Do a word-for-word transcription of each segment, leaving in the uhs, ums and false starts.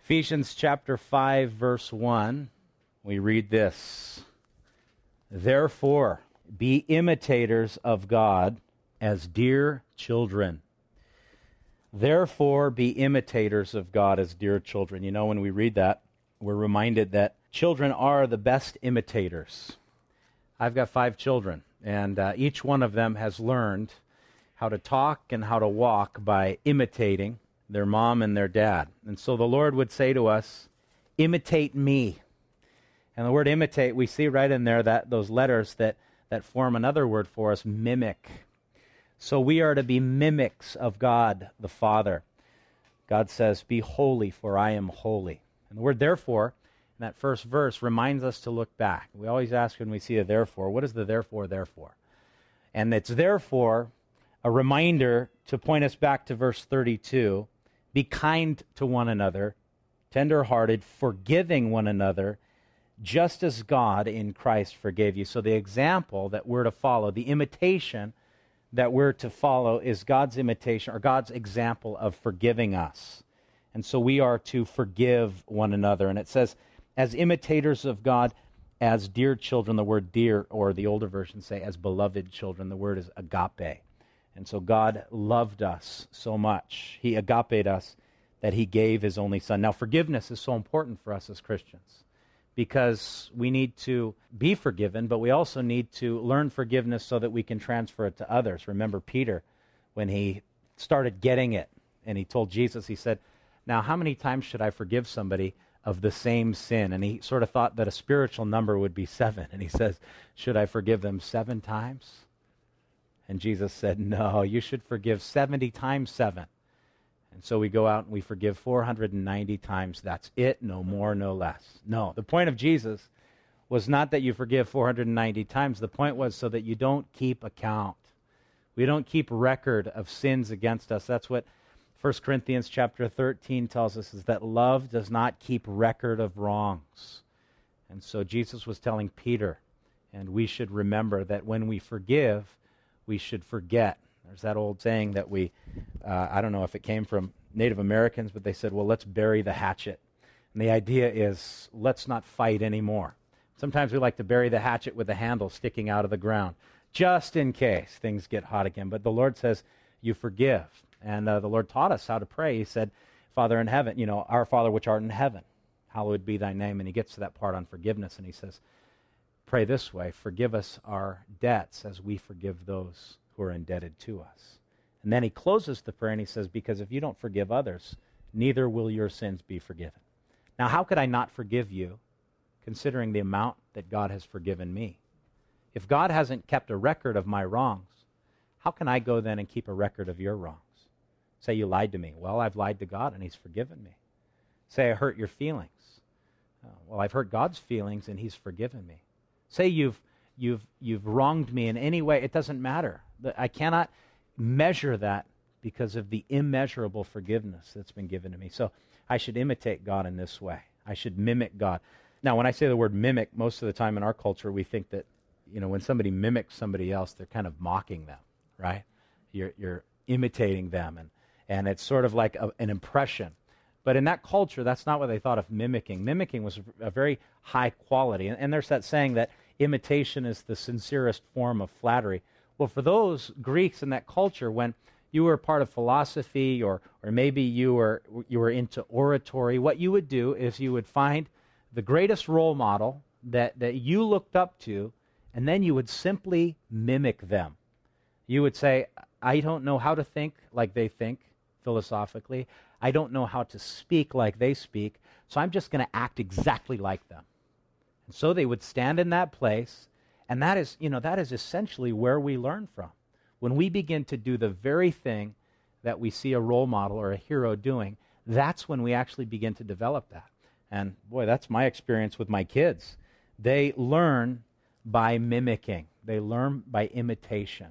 Ephesians chapter five, verse one, we read this. Therefore, be imitators of God as dear children. Therefore, be imitators of God as dear children. You know, when we read that, we're reminded that children are the best imitators. I've got five children, and uh, each one of them has learned how to talk and how to walk by imitating their mom and their dad. And so the Lord would say to us, imitate me. And the word imitate, we see right in there that those letters that, that form another word for us, mimic. So we are to be mimics of God the Father. God says, be holy, for I am holy. And the word therefore, in that first verse, reminds us to look back. We always ask when we see a therefore, what is the therefore, therefore? And it's therefore a reminder to point us back to verse thirty-two. Be kind to one another, tender-hearted, forgiving one another, just as God in Christ forgave you. So the example that we're to follow, the imitation that we're to follow is God's imitation, or God's example of forgiving us. And so we are to forgive one another. And it says, as imitators of God, as dear children, the word dear, or the older versions say as beloved children, the word is agape. And so God loved us so much. He agaped us that he gave his only son. Now, forgiveness is so important for us as Christians because we need to be forgiven, but we also need to learn forgiveness so that we can transfer it to others. Remember Peter, when he started getting it, and he told Jesus, he said, now, how many times should I forgive somebody of the same sin? And he sort of thought that a spiritual number would be seven. And he says, should I forgive them seven times? And Jesus said, no, you should forgive seventy times seven. And so we go out and we forgive four hundred ninety times. That's it, no more, no less. No, the point of Jesus was not that you forgive four hundred ninety times. The point was so that you don't keep account. We don't keep record of sins against us. That's what First Corinthians chapter thirteen tells us, is that love does not keep record of wrongs. And so Jesus was telling Peter, and we should remember that when we forgive, we should forget. There's that old saying that we, uh, I don't know if it came from Native Americans, but they said, well, let's bury the hatchet. And the idea is, let's not fight anymore. Sometimes we like to bury the hatchet with the handle sticking out of the ground, just in case things get hot again. But the Lord says, you forgive. And uh, the Lord taught us how to pray. He said, Father in heaven, you know, our Father which art in heaven, hallowed be thy name. And he gets to that part on forgiveness, and he says, pray this way, forgive us our debts as we forgive those who are indebted to us. And then he closes the prayer and he says, because if you don't forgive others, neither will your sins be forgiven. Now, how could I not forgive you, considering the amount that God has forgiven me? If God hasn't kept a record of my wrongs, how can I go then and keep a record of your wrongs? Say you lied to me. Well, I've lied to God and he's forgiven me. Say I hurt your feelings. Uh, well, I've hurt God's feelings and he's forgiven me. Say you've you've you've wronged me in any way. It doesn't matter. I cannot measure that because of the immeasurable forgiveness that's been given to me. So I should imitate God in this way. I should mimic God. Now, when I say the word mimic, most of the time in our culture, we think that, you know, when somebody mimics somebody else, they're kind of mocking them, right? You're you're imitating them, and and it's sort of like a, an impression. But in that culture, that's not what they thought of mimicking. Mimicking was a very high quality. And, and there's that saying that imitation is the sincerest form of flattery. Well, for those Greeks in that culture, when you were part of philosophy, or or maybe you were you were into oratory, what you would do is you would find the greatest role model that, that you looked up to, and then you would simply mimic them. You would say, I don't know how to think like they think philosophically. I don't know how to speak like they speak, so I'm just going to act exactly like them. And so they would stand in that place, and that is, you know, that is essentially where we learn from. When we begin to do the very thing that we see a role model or a hero doing, that's when we actually begin to develop that. And boy, that's my experience with my kids. They learn by mimicking. They learn by imitation.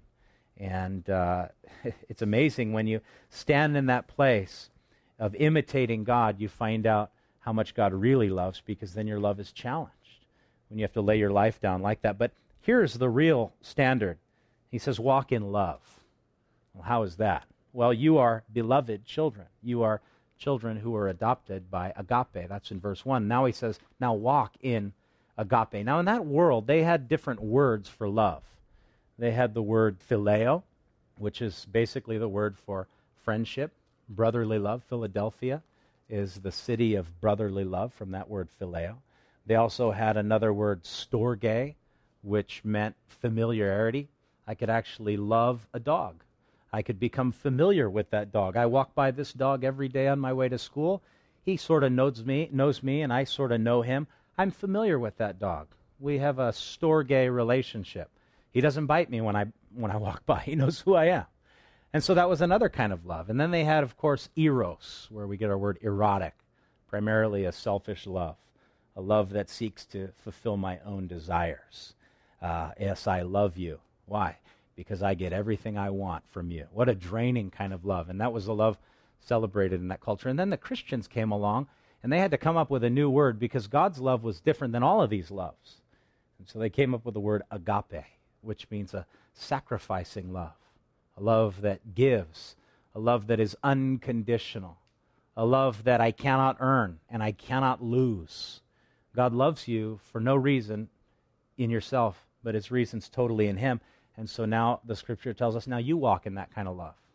And uh, it's amazing when you stand in that place of imitating God, you find out how much God really loves, because then your love is challenged when you have to lay your life down like that. But here's the real standard. He says, walk in love. Well, how is that? Well, you are beloved children. You are children who were adopted by agape. That's in verse one. Now he says, now walk in agape. Now in that world, they had different words for love. They had the word phileo, which is basically the word for friendship, brotherly love. Philadelphia is the city of brotherly love from that word phileo. They also had another word, storge, which meant familiarity. I could actually love a dog. I could become familiar with that dog. I walk by this dog every day on my way to school. He sort of knows me, knows me, and I sort of know him. I'm familiar with that dog. We have a storge relationship. He doesn't bite me when I when I walk by. He knows who I am. And so that was another kind of love. And then they had, of course, eros, where we get our word erotic, primarily a selfish love, a love that seeks to fulfill my own desires. Uh, yes, I love you. Why? Because I get everything I want from you. What a draining kind of love. And that was the love celebrated in that culture. And then the Christians came along, and they had to come up with a new word because God's love was different than all of these loves. And so they came up with the word agape, which means a sacrificing love, a love that gives, a love that is unconditional, a love that I cannot earn and I cannot lose. God loves you for no reason in yourself, but its reasons totally in him. And so now the scripture tells us, now you walk in that kind of love.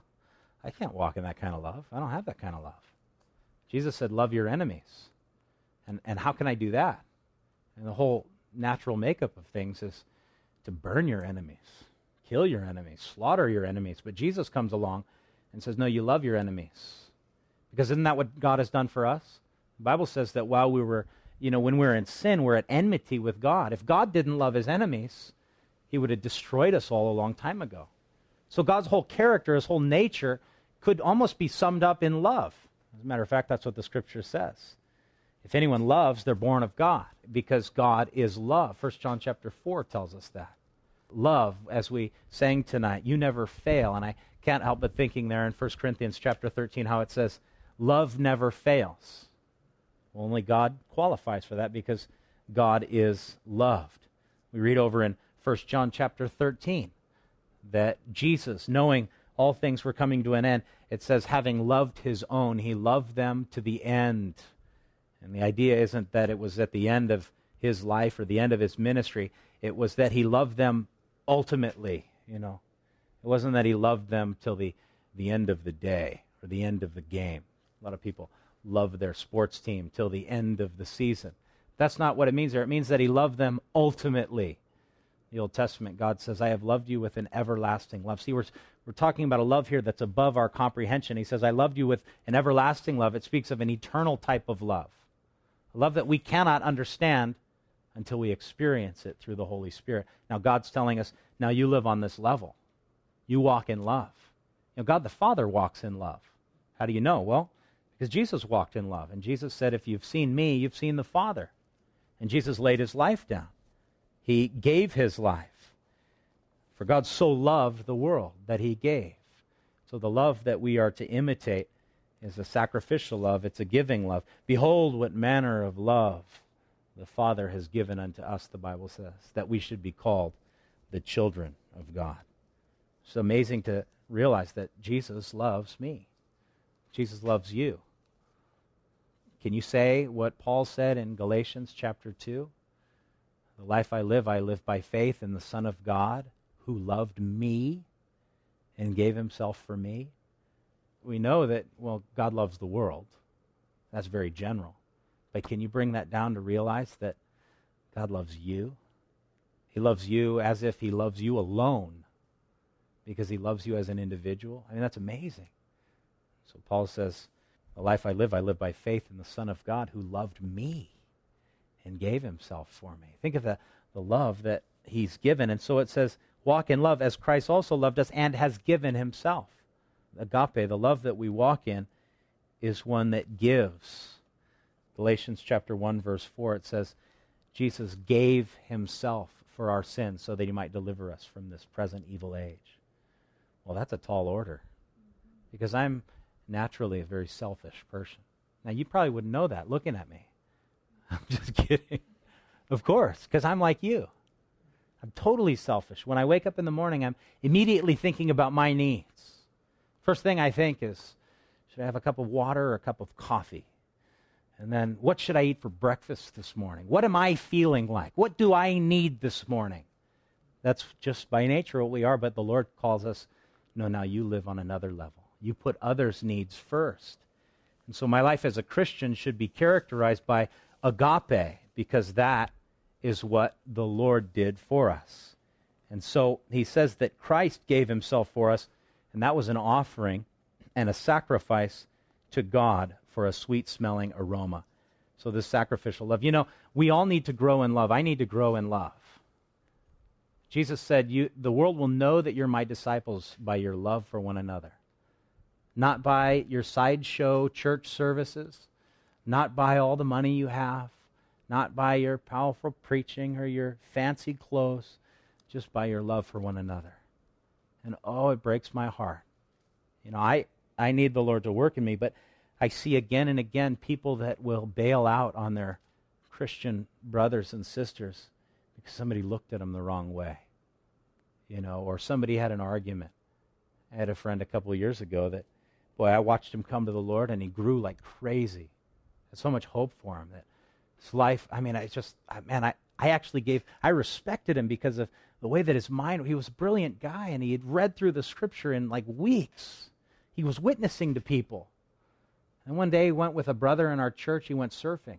I can't walk in that kind of love. I don't have that kind of love. Jesus said, love your enemies. And, and how can I do that? And the whole natural makeup of things is to burn your enemies, kill your enemies, slaughter your enemies. But Jesus comes along and says, no, you love your enemies. Because isn't that what God has done for us? The Bible says that while we were, you know, when we were in sin, we're at enmity with God. If God didn't love his enemies, he would have destroyed us all a long time ago. So God's whole character, his whole nature, could almost be summed up in love. As a matter of fact, that's what the scripture says. If anyone loves, they're born of God, because God is love. First John chapter four tells us that. Love, as we sang tonight, you never fail. And I can't help but thinking there in First Corinthians chapter thirteen how it says, love never fails. Well, only God qualifies for that because God is loved. We read over in First John chapter thirteen that Jesus, knowing all things were coming to an end, it says, having loved his own, he loved them to the end. And the idea isn't that it was at the end of his life or the end of his ministry. It was that he loved them ultimately, you know. It wasn't that he loved them till the, the end of the day or the end of the game. A lot of people love their sports team till the end of the season. That's not what it means there. It means that he loved them ultimately. The Old Testament, God says, I have loved you with an everlasting love. See, we're, we're talking about a love here that's above our comprehension. He says, I loved you with an everlasting love. It speaks of an eternal type of love. A love that we cannot understand until we experience it through the Holy Spirit. Now, God's telling us, now you live on this level. You walk in love. You know, God the Father walks in love. How do you know? Well, because Jesus walked in love. And Jesus said, if you've seen me, you've seen the Father. And Jesus laid his life down. He gave his life. For God so loved the world that he gave. So the love that we are to imitate is a sacrificial love. It's a giving love. Behold what manner of love the Father has given unto us, the Bible says, that we should be called the children of God. It's amazing to realize that Jesus loves me. Jesus loves you. Can you say what Paul said in Galatians chapter two? The life I live, I live by faith in the Son of God who loved me and gave himself for me. We know that, well, God loves the world. That's very general. But can you bring that down to realize that God loves you? He loves you as if he loves you alone because he loves you as an individual. I mean, that's amazing. So Paul says, the life I live, I live by faith in the Son of God who loved me and gave himself for me. Think of the, the love that he's given. And so it says, walk in love as Christ also loved us and has given himself. Agape, the love that we walk in, is one that gives. Galatians chapter one, verse four, it says, Jesus gave himself for our sins so that he might deliver us from this present evil age. Well, that's a tall order because I'm naturally a very selfish person. Now, you probably wouldn't know that looking at me. I'm just kidding. Of course, because I'm like you. I'm totally selfish. When I wake up in the morning, I'm immediately thinking about my needs. First thing I think is, Should I have a cup of water or a cup of coffee? And then, what should I eat for breakfast this morning? What am I feeling like? What do I need this morning? That's just by nature what we are, but the Lord calls us, no, now you live on another level. You put others' needs first. And so my life as a Christian should be characterized by agape, because that is what the Lord did for us. And so he says that Christ gave himself for us, and that was an offering and a sacrifice to God for a sweet-smelling aroma. So this sacrificial love. You know, we all need to grow in love. I need to grow in love. Jesus said, "You, the world will know that you're my disciples by your love for one another." Not by your sideshow church services, not by all the money you have, not by your powerful preaching or your fancy clothes, just by your love for one another. And oh, it breaks my heart. You know, I, I need the Lord to work in me, but I see again and again people that will bail out on their Christian brothers and sisters because somebody looked at them the wrong way, you know, or somebody had an argument. I had a friend a couple of years ago that, boy, I watched him come to the Lord, and he grew like crazy. I had so much hope for him that his life, I mean, I just, I, man, I, I actually gave, I respected him because of the way that his mind, he was a brilliant guy, and he had read through the Scripture in like weeks. He was witnessing to people. And one day he went with a brother in our church, he went surfing.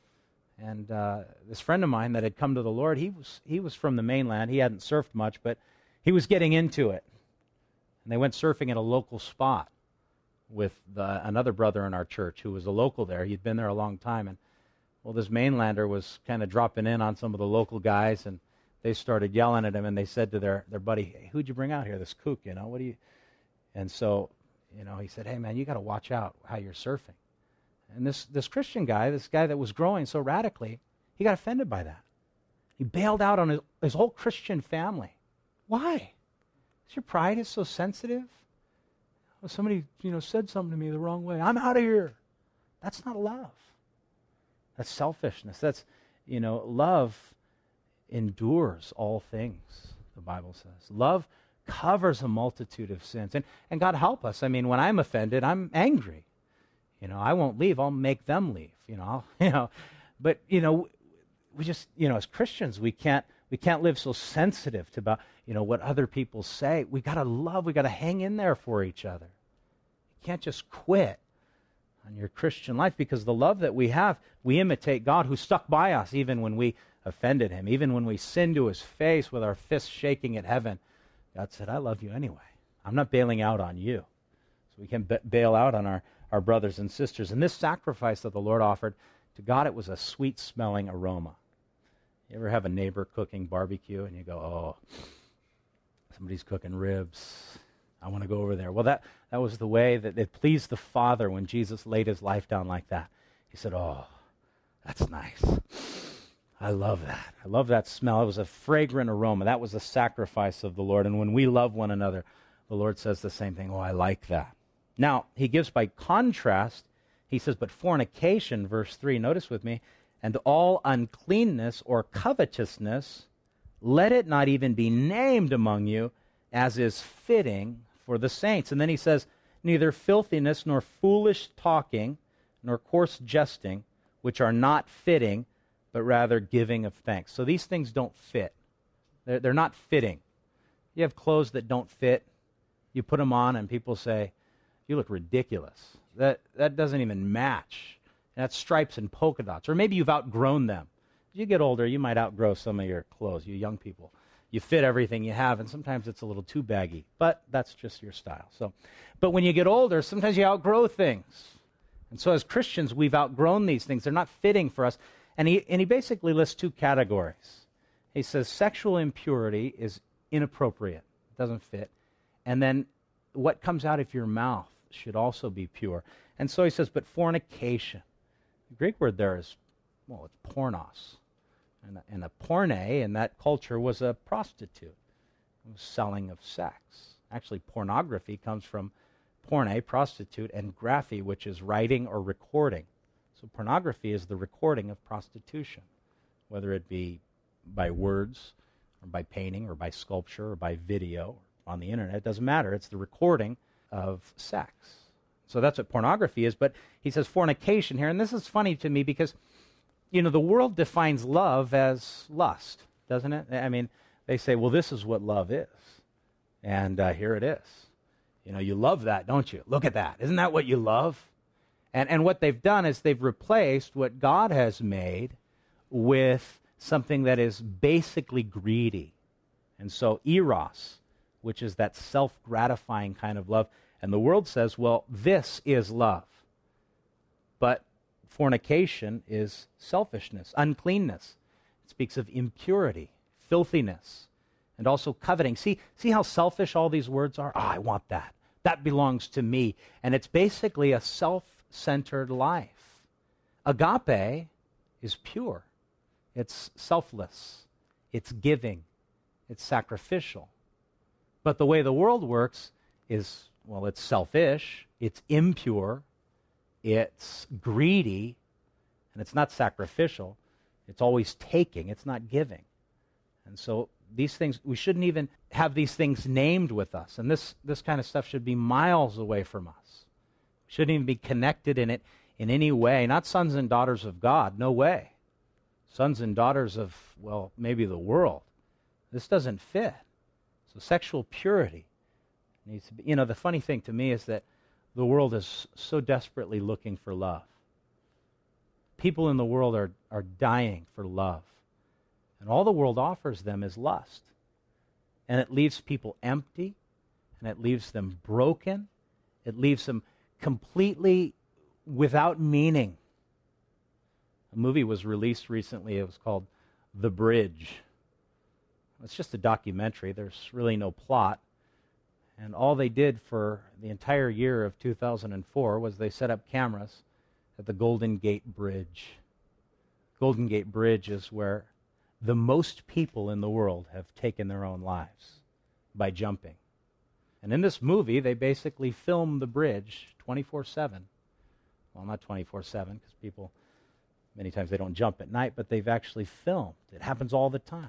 And uh, this friend of mine that had come to the Lord, he was he was from the mainland. He hadn't surfed much, but he was getting into it. And they went surfing at a local spot with the, another brother in our church who was a local there. He'd been there a long time. And, well, this mainlander was kind of dropping in on some of the local guys, and they started yelling at him, and they said to their, their buddy, "Hey, who'd you bring out here, this kook, you know, what do you..." And so, you know, he said, "Hey, man, you got to watch out how you're surfing." And this, this Christian guy, this guy that was growing so radically, he got offended by that. He bailed out on his, his whole Christian family. Why? Is your pride is so sensitive? Well, somebody, you know, said something to me the wrong way. I'm out of here. That's not love. That's selfishness. That's, you know, love endures all things, the Bible says. Love covers a multitude of sins. And, and God help us. I mean, when I'm offended, I'm angry. You know, I won't leave. I'll make them leave. You know, I'll, you know, but you know, we just, you know, as Christians, we can't we can't live so sensitive to about, you know, what other people say. We got to love. We got to hang in there for each other. You can't just quit on your Christian life, because the love that we have, we imitate God who stuck by us even when we offended him, even when we sinned to his face with our fists shaking at heaven. God said, "I love you anyway. I'm not bailing out on you." So we can b- bail out on our our brothers and sisters. And this sacrifice that the Lord offered, to God it was a sweet-smelling aroma. You ever have a neighbor cooking barbecue and you go, "Oh, somebody's cooking ribs. I want to go over there." Well, that, that was the way that it pleased the Father when Jesus laid his life down like that. He said, "Oh, that's nice. I love that. I love that smell." It was a fragrant aroma. That was the sacrifice of the Lord. And when we love one another, the Lord says the same thing. "Oh, I like that." Now, he gives by contrast, he says, "But fornication," verse three, notice with me, "and all uncleanness or covetousness, let it not even be named among you, as is fitting for the saints." And then he says, "Neither filthiness nor foolish talking, nor coarse jesting, which are not fitting, but rather giving of thanks." So these things don't fit. They're, they're not fitting. You have clothes that don't fit. You put them on and people say, "You look ridiculous. That that doesn't even match. That's stripes and polka dots." Or maybe you've outgrown them. As you get older, you might outgrow some of your clothes, you young people. You fit everything you have, and sometimes it's a little too baggy. But that's just your style. So, but when you get older, sometimes you outgrow things. And so as Christians, we've outgrown these things. They're not fitting for us. And he, and he basically lists two categories. He says sexual impurity is inappropriate. It doesn't fit. And then what comes out of your mouth should also be pure. And so he says, but fornication. The Greek word there is, well, it's pornos. And a, and a porne in that culture was a prostitute. It was selling of sex. Actually, pornography comes from porne, prostitute, and graphy, which is writing or recording. So pornography is the recording of prostitution, whether it be by words or by painting or by sculpture or by video or on the internet. It doesn't matter. It's the recording of sex. So that's what pornography is. But he says fornication here. And this is funny to me because, you know, the world defines love as lust, doesn't it? I mean, they say, well, this is what love is. And uh, here it is. You know, you love that, don't you? Look at that. Isn't that what you love? And and what they've done is they've replaced what God has made with something that is basically greedy. And so eros, which is that self-gratifying kind of love. And the world says, well, this is love. But fornication is selfishness, uncleanness. It speaks of impurity, filthiness, and also coveting. See, see how selfish all these words are? Oh, I want that. That belongs to me. And it's basically a self-centered life. Agape is pure. It's selfless. It's giving. It's sacrificial. But the way the world works is, well, it's selfish, it's impure, it's greedy, and it's not sacrificial. It's always taking, it's not giving. And so these things, we shouldn't even have these things named with us. And this, this kind of stuff should be miles away from us. We shouldn't even be connected in it in any way. Not sons and daughters of God, no way. Sons and daughters of, well, maybe the world. This doesn't fit. So sexual purity needs to be, you know, the funny thing to me is that the world is so desperately looking for love. People in the world are, are dying for love. And all the world offers them is lust. And it leaves people empty, and it leaves them broken. It leaves them completely without meaning. A movie was released recently. It was called The Bridge. It's just a documentary. There's really no plot. And all they did for the entire year of two thousand four was they set up cameras at the Golden Gate Bridge. Golden Gate Bridge is where the most people in the world have taken their own lives by jumping. And in this movie, they basically film the bridge twenty-four seven. Well, not twenty-four seven, because people, many times they don't jump at night, but they've actually filmed. It happens all the time.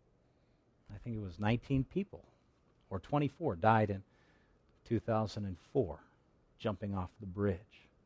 I think it was nineteen people, or twenty-four, died in two thousand four, jumping off the bridge.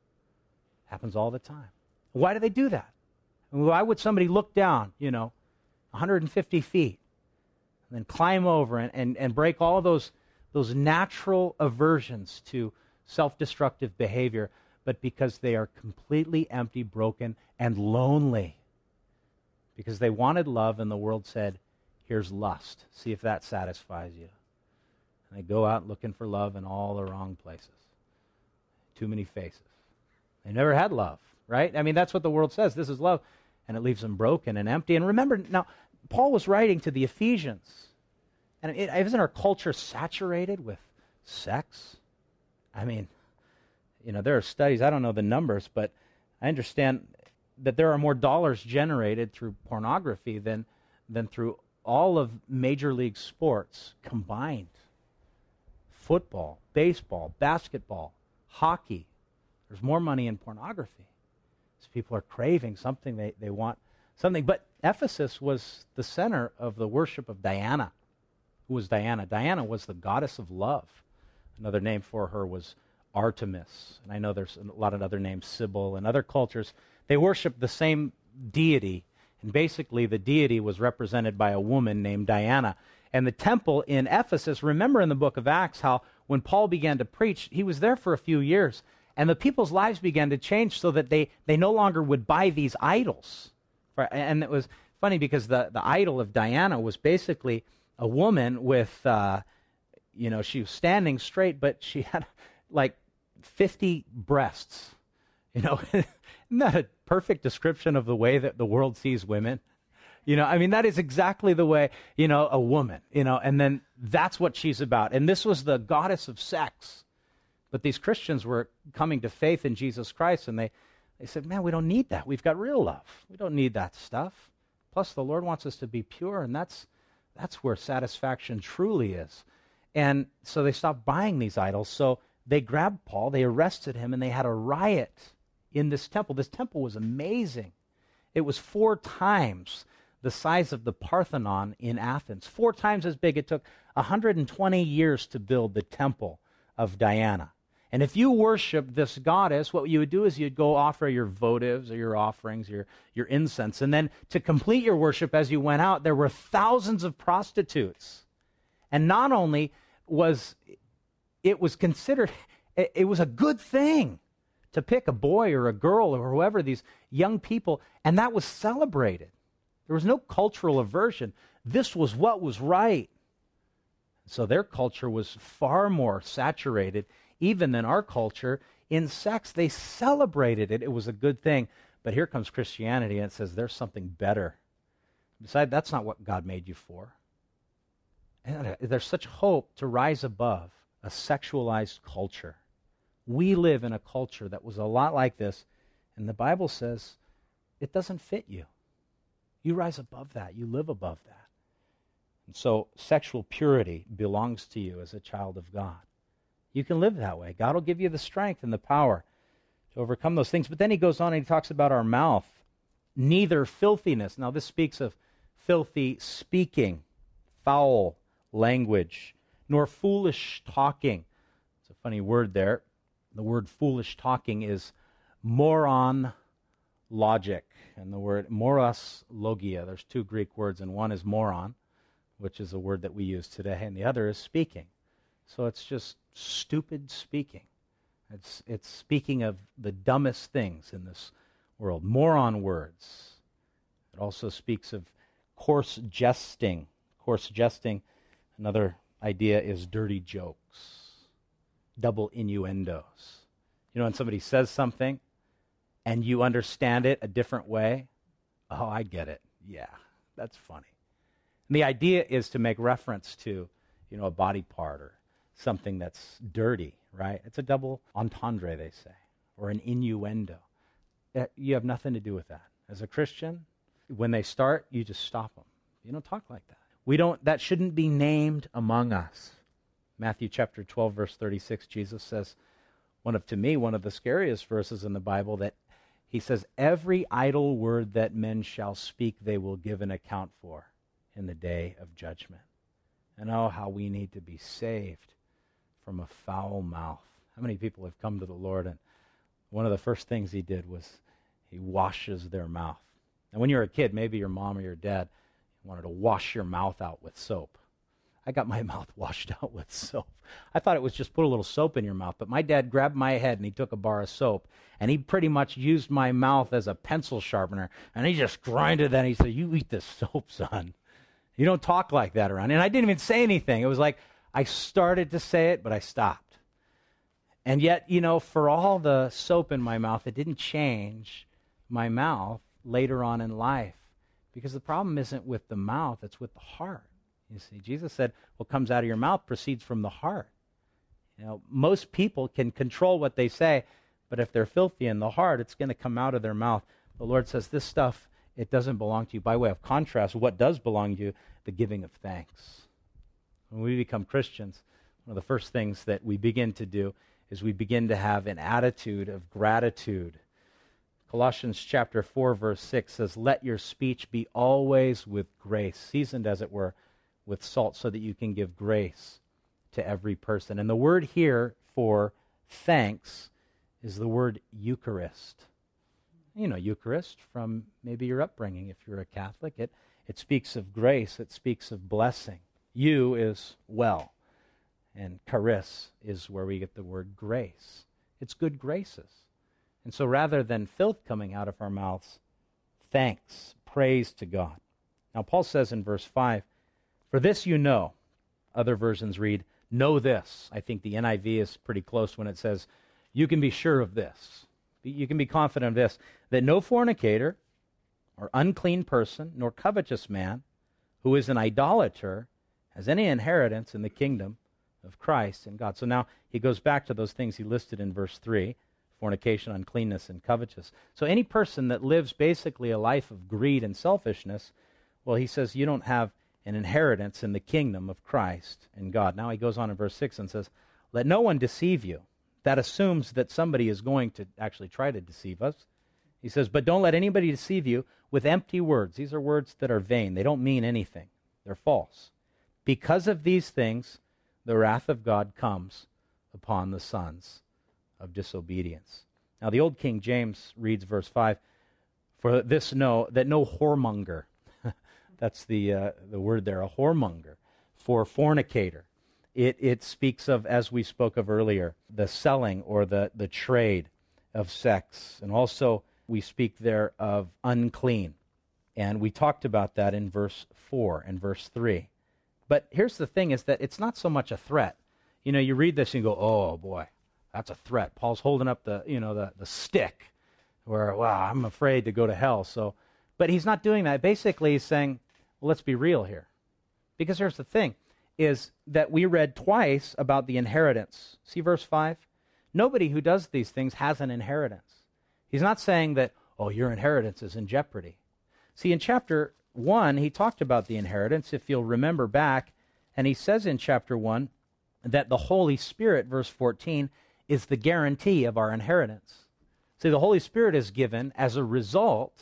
Happens all the time. Why do they do that? Why would somebody look down, you know, one hundred fifty feet, and then climb over and, and, and break all those, those natural aversions to self-destructive behavior, but because they are completely empty, broken, and lonely? Because they wanted love, and the world said, here's lust. See if that satisfies you. And they go out looking for love in all the wrong places. Too many faces. They never had love, right? I mean, that's what the world says. This is love. And it leaves them broken and empty. And remember, now, Paul was writing to the Ephesians. And it, isn't our culture saturated with sex? I mean, you know, there are studies, I don't know the numbers, but I understand that there are more dollars generated through pornography than than through all of major league sports combined. Football, baseball, basketball, hockey. There's more money in pornography. So people are craving something, they, they want something. But Ephesus was the center of the worship of Diana. Who was Diana? Diana was the goddess of love. Another name for her was Artemis. And I know there's a lot of other names, Sybil, and other cultures. They worshiped the same deity. And basically the deity was represented by a woman named Diana. And the temple in Ephesus, remember in the book of Acts how when Paul began to preach, he was there for a few years. And the people's lives began to change so that they, they no longer would buy these idols. And it was funny because the, the idol of Diana was basically a woman with, uh, you know, she was standing straight, but she had like fifty breasts. You know, isn't that a perfect description of the way that the world sees women? You know, I mean, that is exactly the way, you know, a woman, you know, and then that's what she's about. And this was the goddess of sex. But these Christians were coming to faith in Jesus Christ, and they, they said, man, we don't need that. We've got real love. We don't need that stuff. Plus, the Lord wants us to be pure, and that's that's where satisfaction truly is. And so they stopped buying these idols. So they grabbed Paul, they arrested him, and they had a riot in this temple. This temple was amazing. It was four times the size of the Parthenon in Athens. Four times as big. It took one hundred twenty years to build the temple of Diana. And if you worship this goddess, what you would do is you'd go offer your votives or your offerings, your, your incense. And then to complete your worship as you went out, there were thousands of prostitutes. And not only was it was considered, it, it was a good thing to pick a boy or a girl or whoever, these young people, and that was celebrated. There was no cultural aversion. This was what was right. So their culture was far more saturated even than our culture in sex. They celebrated it. It was a good thing. But here comes Christianity, and it says there's something better. Besides, that's not what God made you for. And there's such hope to rise above a sexualized culture. We live in a culture that was a lot like this, and the Bible says it doesn't fit you. You rise above that. You live above that. And so sexual purity belongs to you as a child of God. You can live that way. God will give you the strength and the power to overcome those things. But then he goes on and he talks about our mouth. Neither filthiness. Now this speaks of filthy speaking, foul language, nor foolish talking. It's a funny word there. The word foolish talking is moron logic. And the word moros logia. There's two Greek words, and one is moron, which is a word that we use today, and the other is speaking. So it's just stupid speaking. It's it's speaking of the dumbest things in this world. Moron words. It also speaks of coarse jesting. Coarse jesting, another idea is dirty jokes, double innuendos. You know, when somebody says something and you understand it a different way, oh, I get it. Yeah, that's funny. And the idea is to make reference to, you know, a body part or something that's dirty, right? It's a double entendre, they say, or an innuendo. You have nothing to do with that. As a Christian, when they start, you just stop them. You don't talk like that. We don't. That shouldn't be named among us. Matthew chapter twelve, verse thirty-six, Jesus says, one of, to me, one of the scariest verses in the Bible, that he says, every idle word that men shall speak, they will give an account for in the day of judgment. And oh, how we need to be saved from a foul mouth. How many people have come to the Lord, and one of the first things he did was he washes their mouth. And when you're a kid, maybe your mom or your dad wanted to wash your mouth out with soap. I got my mouth washed out with soap. I thought it was just put a little soap in your mouth, but my dad grabbed my head and he took a bar of soap, and he pretty much used my mouth as a pencil sharpener, and he just grinded that, and he said, you eat this soap, son. You don't talk like that around. And I didn't even say anything. It was like I started to say it, but I stopped. And yet, you know, for all the soap in my mouth, it didn't change my mouth later on in life. Because the problem isn't with the mouth, it's with the heart. You see, Jesus said, what comes out of your mouth proceeds from the heart. You know, most people can control what they say, but if they're filthy in the heart, it's going to come out of their mouth. The Lord says, this stuff, it doesn't belong to you. By way of contrast, what does belong to you? The giving of thanks. When we become Christians, one of the first things that we begin to do is we begin to have an attitude of gratitude. Colossians chapter four, verse six says, let your speech be always with grace, seasoned as it were with salt, so that you can give grace to every person. And the word here for thanks is the word Eucharist. You know, Eucharist from maybe your upbringing. If you're a Catholic, it, it speaks of grace. It speaks of blessing. Eu is well, and charis is where we get the word grace. It's good graces. And so rather than filth coming out of our mouths, thanks, praise to God. Now Paul says in verse five, for this you know. Other versions read, know this. I think the N I V is pretty close when it says, you can be sure of this. You can be confident of this, that no fornicator or unclean person, nor covetous man, who is an idolater, has any inheritance in the kingdom of Christ and God. So now he goes back to those things he listed in verse three, fornication, uncleanness, and covetous. So any person that lives basically a life of greed and selfishness, well, he says you don't have an inheritance in the kingdom of Christ and God. Now he goes on in verse six and says, let no one deceive you. That assumes that somebody is going to actually try to deceive us. He says, but don't let anybody deceive you with empty words. These are words that are vain. They don't mean anything. They're false. Because of these things, the wrath of God comes upon the sons of disobedience. Now, the old King James reads verse five, for this know that no whoremonger, that's the uh, the word there, a whoremonger, for fornicator. It it speaks of, as we spoke of earlier, the selling or the, the trade of sex. And also we speak there of unclean. And we talked about that in verse four and verse three. But here's the thing, is that it's not so much a threat. You know, you read this and you go, oh boy, that's a threat. Paul's holding up the, you know, the, the stick where, wow, I'm afraid to go to hell. So, but he's not doing that. Basically, he's saying, well, let's be real here. Because here's the thing, is that we read twice about the inheritance. See verse five? Nobody who does these things has an inheritance. He's not saying that, oh, your inheritance is in jeopardy. See, in chapter one, he talked about the inheritance, if you'll remember back, and he says in chapter one that the Holy Spirit, verse fourteen, is the guarantee of our inheritance. See, the Holy Spirit is given as a result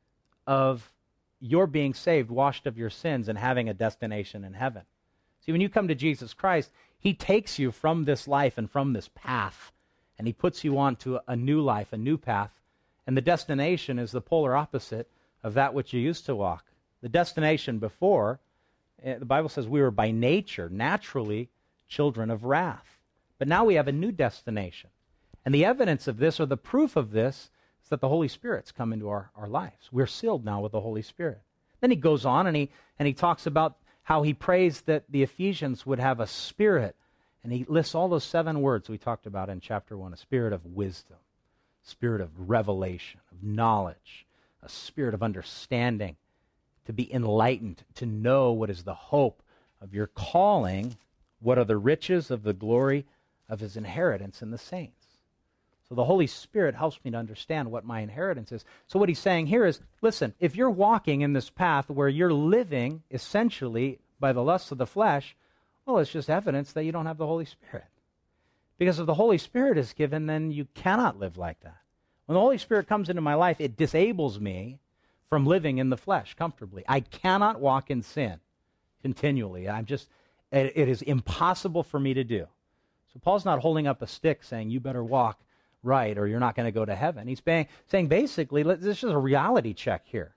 of your being saved, washed of your sins, and having a destination in heaven. See, when you come to Jesus Christ, he takes you from this life and from this path, and he puts you on to a new life, a new path, and the destination is the polar opposite of that which you used to walk. The destination before, the Bible says we were by nature, naturally, children of wrath. But now we have a new destination. And the evidence of this, or the proof of this, is that the Holy Spirit's come into our, our lives. We're sealed now with the Holy Spirit. Then he goes on and he and he talks about how he prays that the Ephesians would have a spirit. And he lists all those seven words we talked about in chapter one. A spirit of wisdom, spirit of revelation, of knowledge, a spirit of understanding, to be enlightened, to know what is the hope of your calling, what are the riches of the glory of his inheritance in the saints. So the Holy Spirit helps me to understand what my inheritance is. So what he's saying here is, listen, if you're walking in this path where you're living essentially by the lusts of the flesh, well, it's just evidence that you don't have the Holy Spirit. Because if the Holy Spirit is given, then you cannot live like that. When the Holy Spirit comes into my life, it disables me from living in the flesh comfortably. I cannot walk in sin continually. I'm just, it, it is impossible for me to do. So Paul's not holding up a stick saying, you better walk right or you're not going to go to heaven. He's saying, saying basically, this is a reality check here.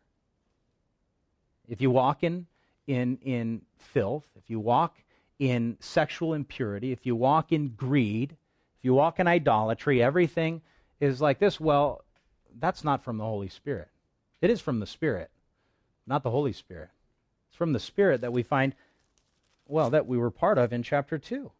If you walk in, in, in filth, if you walk in sexual impurity, if you walk in greed, if you walk in idolatry, everything is like this, well, that's not from the Holy Spirit. It is from the Spirit, not the Holy Spirit. It's from the Spirit that we find, well, that we were part of in chapter two.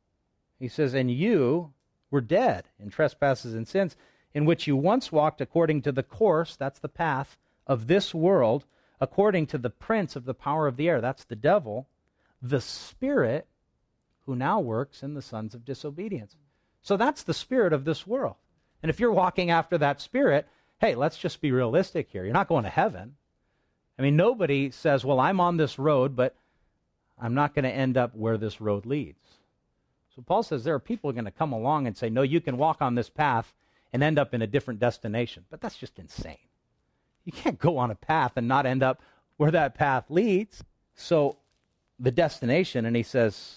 He says, and you were dead in trespasses and sins, in which you once walked according to the course, that's the path, of this world, according to the prince of the power of the air, that's the devil, the spirit who now works in the sons of disobedience. So that's the spirit of this world. And if you're walking after that spirit, hey, let's just be realistic here. You're not going to heaven. I mean, nobody says, well, I'm on this road, but I'm not going to end up where this road leads. So Paul says there are people who are going to come along and say, no, you can walk on this path and end up in a different destination. But that's just insane. You can't go on a path and not end up where that path leads. So the destination, and he says,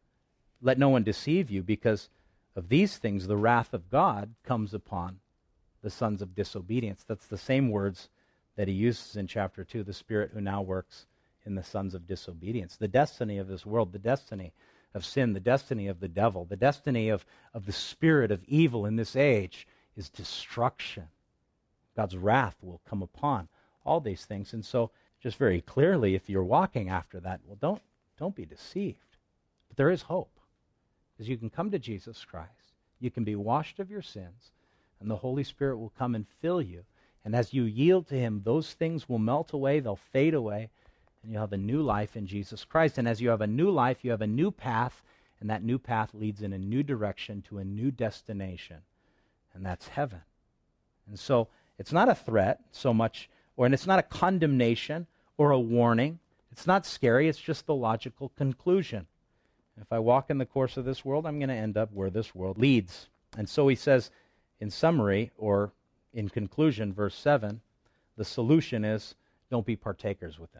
let no one deceive you, because of these things the wrath of God comes upon the sons of disobedience. That's the same words that he uses in chapter two, the spirit who now works in the sons of disobedience. The destiny of this world, the destiny of sin, the destiny of the devil, the destiny of, of the spirit of evil in this age is destruction. God's wrath will come upon all these things. And so, just very clearly, if you're walking after that, well, don't, don't be deceived. But there is hope. Because you can come to Jesus Christ, you can be washed of your sins, and the Holy Spirit will come and fill you. And as you yield to him, those things will melt away, they'll fade away, and you'll have a new life in Jesus Christ. And as you have a new life, you have a new path, and that new path leads in a new direction to a new destination, and that's heaven. And so it's not a threat so much, or and it's not a condemnation or a warning. It's not scary, it's just the logical conclusion. If I walk in the course of this world, I'm going to end up where this world leads. And so he says, in summary, or in conclusion, verse seven, the solution is don't be partakers with them.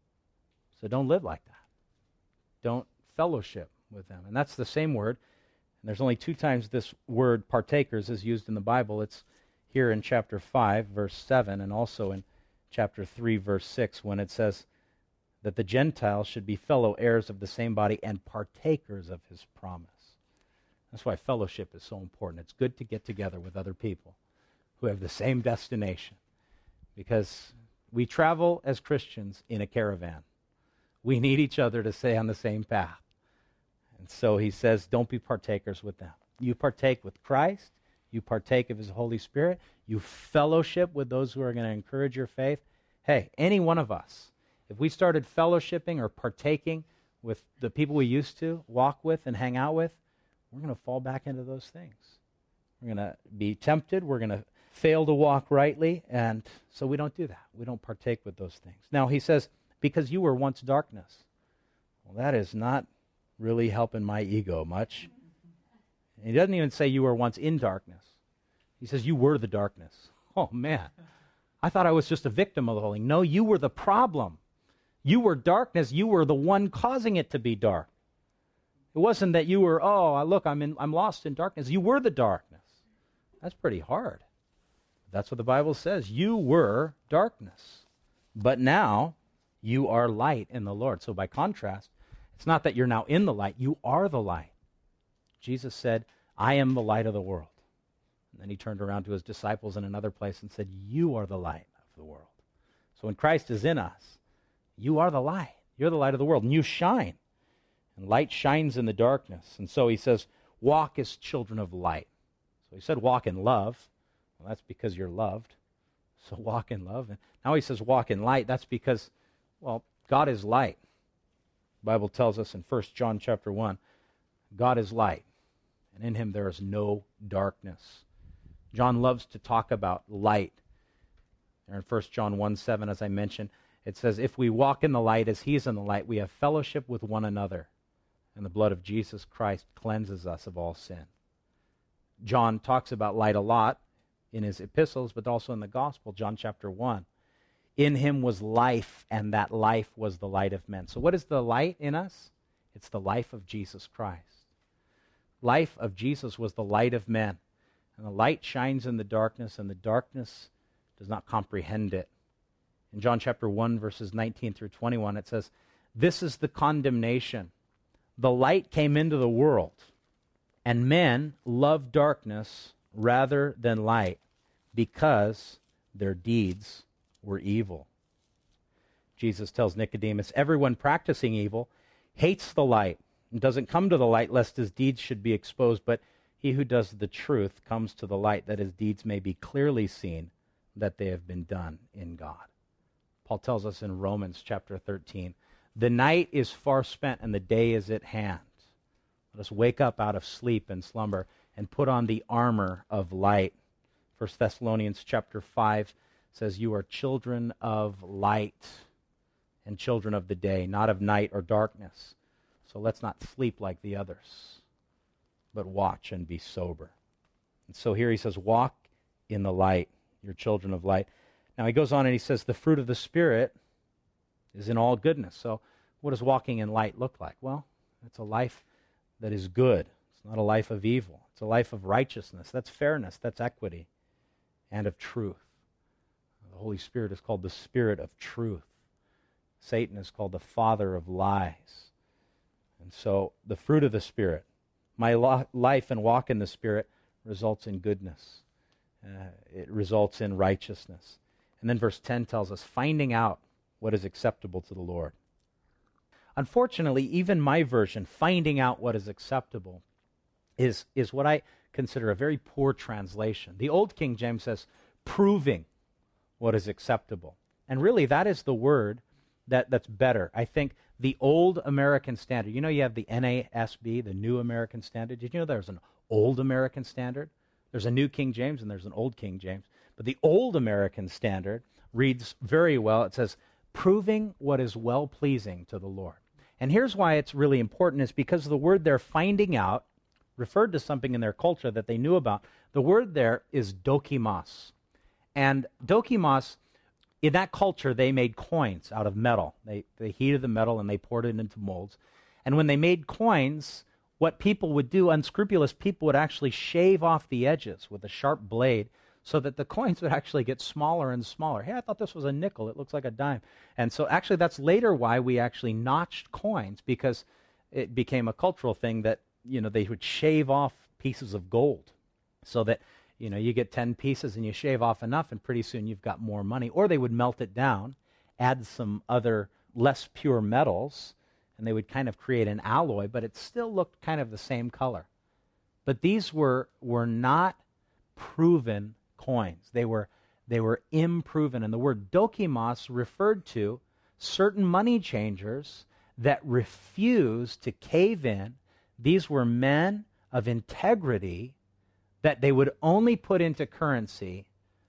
So don't live like that. Don't fellowship with them. And that's the same word And there's only two times this word partakers is used in the Bible. It's here in chapter five, verse seven, and also in chapter three, verse six, when it says that the Gentiles should be fellow heirs of the same body and partakers of his promise. That's why fellowship is so important. It's good to get together with other people who have the same destination, because we travel as Christians in a caravan. We need each other to stay on the same path. And so he says, don't be partakers with them. You partake with Christ. You partake of his Holy Spirit. You fellowship with those who are going to encourage your faith. Hey, any one of us, if we started fellowshipping or partaking with the people we used to walk with and hang out with, we're going to fall back into those things. We're going to be tempted. We're going to fail to walk rightly. And so we don't do that. We don't partake with those things. Now he says, because you were once darkness. Well, that is not really helping my ego much. And he doesn't even say you were once in darkness. He says you were the darkness. Oh, man. I thought I was just a victim of the whole thing. No, you were the problem. You were darkness. You were the one causing it to be dark. It wasn't that you were, oh, look, I'm in, I'm lost in darkness. You were the darkness. That's pretty hard. That's what the Bible says. You were darkness. But now you are light in the Lord. So by contrast, it's not that you're now in the light. You are the light. Jesus said, I am the light of the world. And then he turned around to his disciples in another place and said, you are the light of the world. So when Christ is in us, you are the light. You're the light of the world. And you shine. And light shines in the darkness. And so he says, walk as children of light. So he said walk in love. Well, that's because you're loved. So walk in love. And now he says walk in light. That's because, well, God is light. The Bible tells us in First John chapter one, God is light, and in him there is no darkness. John loves to talk about light. There in First John one seven, as I mentioned, it says, if we walk in the light as he is in the light, we have fellowship with one another, and the blood of Jesus Christ cleanses us of all sin. John talks about light a lot in his epistles, but also in the gospel, John chapter one. In him was life, and that life was the light of men. So what is the light in us? It's the life of Jesus Christ. Life of Jesus was the light of men. And the light shines in the darkness, and the darkness does not comprehend it. In John chapter one, verses nineteen through twenty-one, it says, this is the condemnation. The light came into the world, and men loved darkness rather than light, because their deeds were evil. Jesus tells Nicodemus, everyone practicing evil hates the light and doesn't come to the light lest his deeds should be exposed, but he who does the truth comes to the light that his deeds may be clearly seen that they have been done in God. Paul tells us in Romans chapter thirteen, the night is far spent and the day is at hand. Let us wake up out of sleep and slumber and put on the armor of light. First Thessalonians chapter five says, you are children of light and children of the day, not of night or darkness. So let's not sleep like the others, but watch and be sober. And so here he says, walk in the light, you're children of light. Now he goes on and he says, the fruit of the Spirit is in all goodness. So what does walking in light look like? Well, it's a life that is good. It's not a life of evil. It's a life of righteousness. That's fairness. That's equity. And of truth. The Holy Spirit is called the Spirit of truth. Satan is called the father of lies. And so the fruit of the Spirit, my lo- life and walk in the Spirit results in goodness. Uh, it results in righteousness. And then verse ten tells us, finding out what is acceptable to the Lord. Unfortunately, even my version, finding out what is acceptable, is, is what I consider a very poor translation. The Old King James says, proving what is acceptable. And really, that is the word that, that's better. I think the Old American Standard, you know you have the N A S B, the New American Standard. Did you know there's an Old American Standard? There's a New King James and there's an Old King James. But the Old American Standard reads very well. It says, proving what is well-pleasing to the Lord. And here's why it's really important, is because the word they're finding out referred to something in their culture that they knew about. The word there is dokimos. And dokimos, in that culture, they made coins out of metal. They, they heated the metal and they poured it into molds. And when they made coins, what people would do, unscrupulous people would actually shave off the edges with a sharp blade so that the coins would actually get smaller and smaller. Hey, I thought this was a nickel. It looks like a dime. And so actually that's later why we actually notched coins, because it became a cultural thing that, you know, they would shave off pieces of gold so that, you know, you get ten pieces and you shave off enough and pretty soon you've got more money. Or they would melt it down, add some other less pure metals, and they would kind of create an alloy, but it still looked kind of the same color. But these were were not proven coins. They were they were improven. And the word dokimos referred to certain money changers that refused to cave in. These were men of integrity that they would only put into currency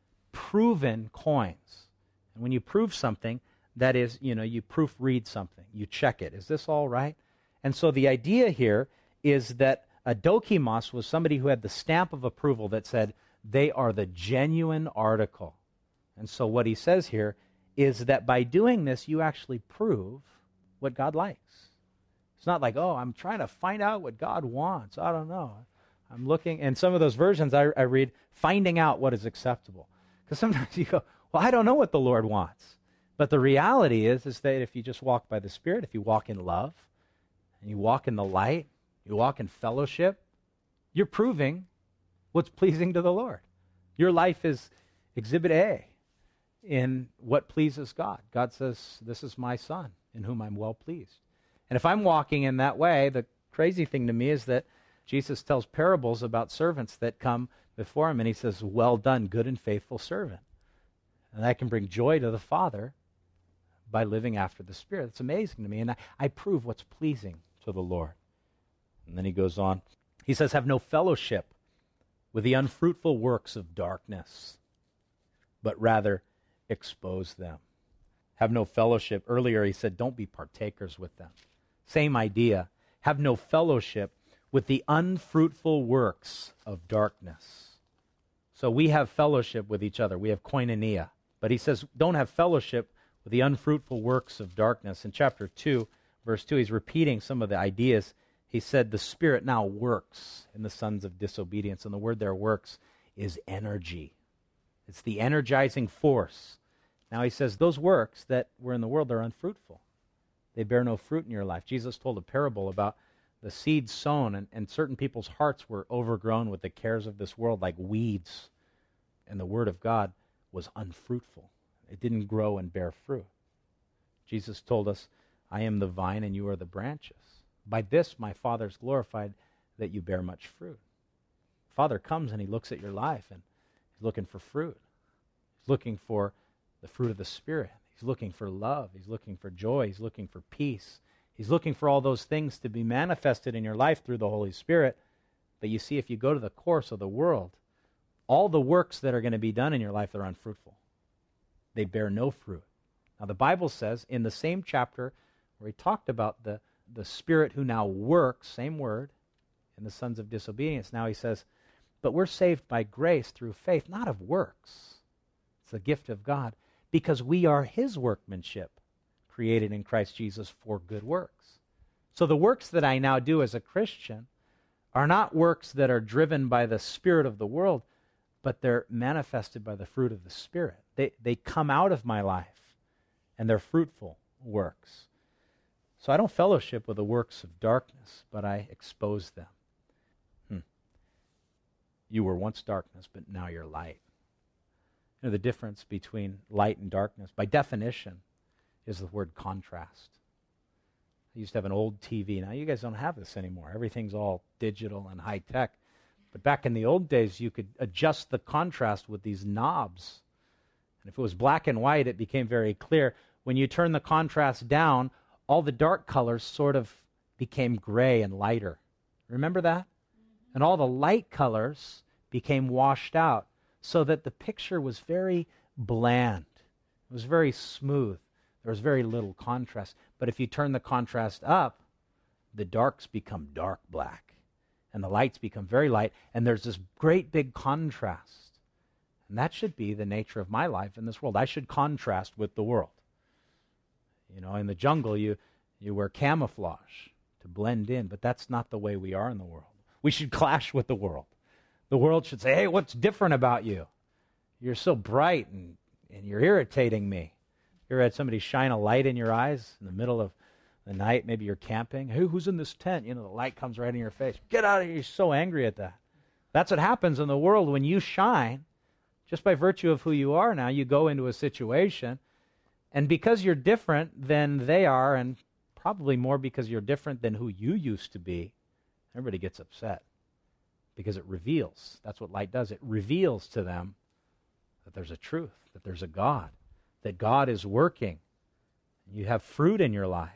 proven coins. And when you prove something, that is, you know, you proofread something. You check it. Is this all right? And so the idea here is that a dokimos was somebody who had the stamp of approval that said they are the genuine article. And so what he says here is that by doing this, you actually prove what God likes. It's not like, oh, I'm trying to find out what God wants. I don't know. I'm looking, and some of those versions I, I read, finding out what is acceptable. Because sometimes you go, well, I don't know what the Lord wants. But the reality is, is that if you just walk by the Spirit, if you walk in love, and you walk in the light, you walk in fellowship, you're proving what's pleasing to the Lord. Your life is exhibit A in what pleases God. God says, this is my son in whom I'm well pleased. And if I'm walking in that way, the crazy thing to me is that Jesus tells parables about servants that come before him, and he says, well done, good and faithful servant. And that can bring joy to the Father by living after the Spirit. It's amazing to me, and I, I prove what's pleasing to the Lord. And then he goes on. He says, have no fellowship with the unfruitful works of darkness, but rather expose them. Have no fellowship. Earlier he said, don't be partakers with them. Same idea. Have no fellowship with the unfruitful works of darkness. So we have fellowship with each other. We have koinonia. But he says, don't have fellowship with the unfruitful works of darkness. In chapter two, verse two, he's repeating some of the ideas. He said, the Spirit now works in the sons of disobedience. And the word there, works, is energy. It's the energizing force. Now he says, those works that were in the world are unfruitful. They bear no fruit in your life. Jesus told a parable about the seed sown, and, and certain people's hearts were overgrown with the cares of this world like weeds. And the word of God was unfruitful. It didn't grow and bear fruit. Jesus told us, I am the vine and you are the branches. By this my Father is glorified, that you bear much fruit. Father comes and he looks at your life and he's looking for fruit. He's looking for the fruit of the Spirit. He's looking for love. He's looking for joy. He's looking for peace. He's looking for all those things to be manifested in your life through the Holy Spirit. But you see, if you go to the course of the world, all the works that are going to be done in your life are unfruitful. They bear no fruit. Now the Bible says in the same chapter where he talked about the, the Spirit who now works, same word, in the sons of disobedience, now he says, but we're saved by grace through faith, not of works. It's the gift of God, because we are his workmanship, created in Christ Jesus for good works. So the works that I now do as a Christian are not works that are driven by the spirit of the world, but they're manifested by the fruit of the Spirit. They, they come out of my life, and they're fruitful works. So I don't fellowship with the works of darkness, but I expose them. Hmm. You were once darkness, but now you're light. You know, the difference between light and darkness, by definition, is the word contrast. I used to have an old T V. Now you guys don't have this anymore. Everything's all digital and high-tech. But back in the old days, you could adjust the contrast with these knobs. And if it was black and white, it became very clear. When you turn the contrast down, all the dark colors sort of became gray and lighter. Remember that? And all the light colors became washed out, so that the picture was very bland. It was very smooth. There was very little contrast. But if you turn the contrast up, the darks become dark black, and the lights become very light, and there's this great big contrast. And that should be the nature of my life in this world. I should contrast with the world. You know, in the jungle, you, you wear camouflage to blend in, but that's not the way we are in the world. We should clash with the world. The world should say, hey, what's different about you? You're so bright and, and you're irritating me. You ever had somebody shine a light in your eyes in the middle of the night? Maybe you're camping. Hey, who's in this tent? You know, the light comes right in your face. Get out of here. You're so angry at that. That's what happens in the world when you shine. Just by virtue of who you are now, you go into a situation, and because you're different than they are, and probably more because you're different than who you used to be, everybody gets upset because it reveals. That's what light does. It reveals to them that there's a truth, that there's a God, that God is working. You have fruit in your life.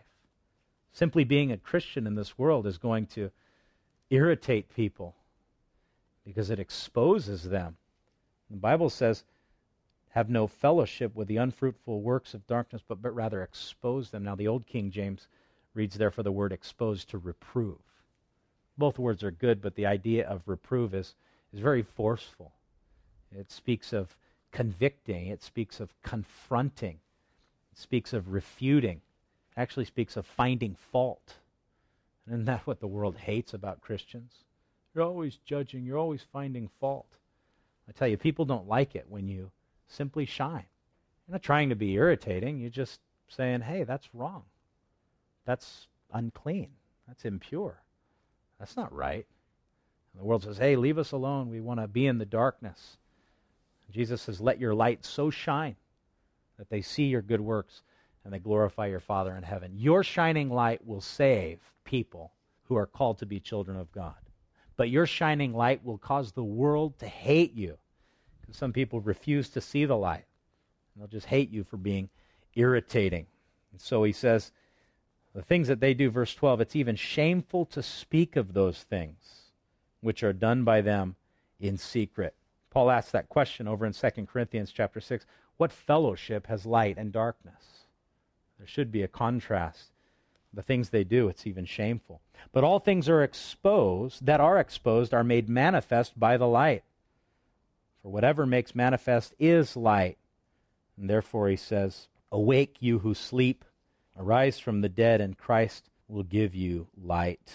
Simply being a Christian in this world is going to irritate people because it exposes them. The Bible says, have no fellowship with the unfruitful works of darkness, but, but rather expose them. Now, the Old King James reads there for the word exposed to reprove. Both words are good, but the idea of reprove is, is very forceful. It speaks of convicting. It speaks of confronting. It speaks of refuting. It actually speaks of finding fault. And isn't that what the world hates about Christians? You're always judging. You're always finding fault. I tell you, people don't like it when you simply shine. You're not trying to be irritating. You're just saying, hey, that's wrong. That's unclean. That's impure. That's not right. And the world says, hey, leave us alone. We want to be in the darkness. Jesus says, let your light so shine that they see your good works and they glorify your Father in heaven. Your shining light will save people who are called to be children of God. But your shining light will cause the world to hate you. Because some people refuse to see the light. And they'll just hate you for being irritating. And so he says, the things that they do, verse twelve, it's even shameful to speak of those things which are done by them in secret. Paul asks that question over in Second Corinthians chapter six. What fellowship has light and darkness? There should be a contrast. The things they do, it's even shameful. But all things are exposed, that are exposed, are made manifest by the light. For whatever makes manifest is light. And therefore he says, awake you who sleep, arise from the dead, and Christ will give you light.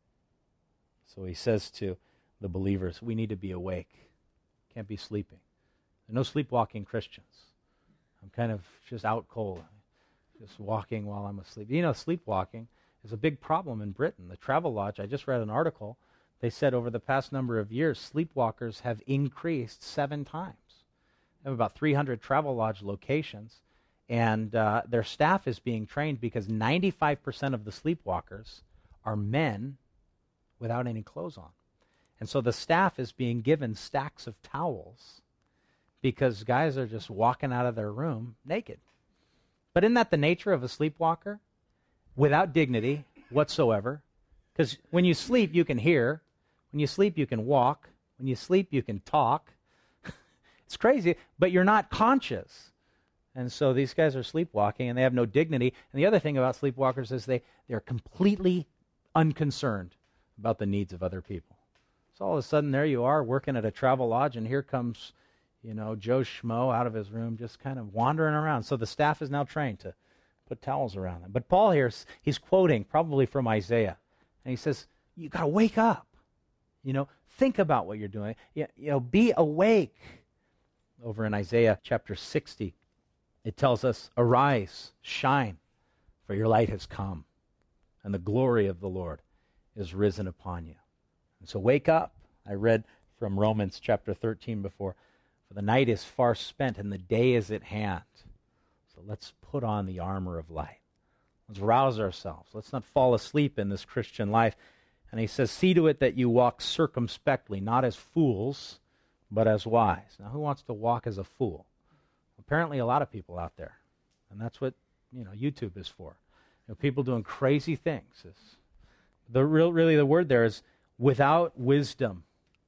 So he says to the believers, we need to be awake. Can't be sleeping. There are no sleepwalking Christians. I'm kind of just out cold. Just walking while I'm asleep. You know, sleepwalking is a big problem in Britain. The Travelodge, I just read an article, they said over the past number of years, sleepwalkers have increased seven times. They have about three hundred Travelodge locations, and uh, their staff is being trained because ninety-five percent of the sleepwalkers are men without any clothes on. And so the staff is being given stacks of towels because guys are just walking out of their room naked. But isn't that the nature of a sleepwalker? Without dignity whatsoever. Because when you sleep, you can hear. When you sleep, you can walk. When you sleep, you can talk. It's crazy, but you're not conscious. And so these guys are sleepwalking, and they have no dignity. And the other thing about sleepwalkers is they, they're completely unconcerned about the needs of other people. So all of a sudden, there you are, working at a Travelodge, and here comes, you know, Joe Schmo out of his room just kind of wandering around. So the staff is now trained to put towels around them. But Paul here, he's quoting probably from Isaiah. And he says, you got to wake up. You know, think about what you're doing. You, you know, be awake. Over in Isaiah chapter sixty, it tells us, arise, shine, for your light has come, and the glory of the Lord is risen upon you. And so wake up. I read from Romans chapter thirteen before, for the night is far spent and the day is at hand. So let's put on the armor of light. Let's rouse ourselves. Let's not fall asleep in this Christian life. And he says, see to it that you walk circumspectly, not as fools, but as wise. Now, who wants to walk as a fool? Apparently a lot of people out there. And that's what, you know, YouTube is for. You know, people doing crazy things. It's, the real, really the word there is without wisdom.